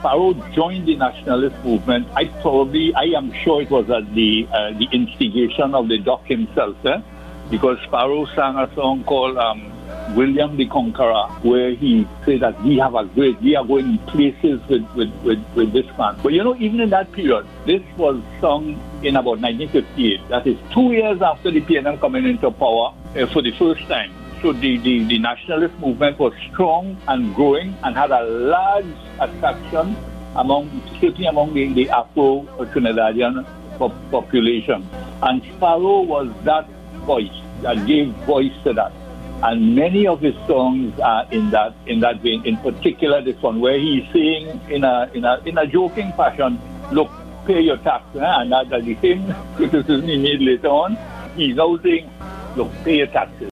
Sparrow joined the nationalist movement, I am sure it was at the instigation of the Doc himself, because Sparrow sang a song called William the Conqueror, where he said that we are going places with this man. But even in that period, this was sung in about 1958. That is 2 years after the PNM coming into power for the first time. So the nationalist movement was strong and growing and had a large attraction certainly among the Afro-Trinidadian population. And Sparrow was that voice that gave voice to that. And many of his songs are in that vein. In particular, this one where he's saying in a joking fashion, "Look, pay your tax," and that's the same criticism he made later on. He's now saying, "Look, pay your taxes."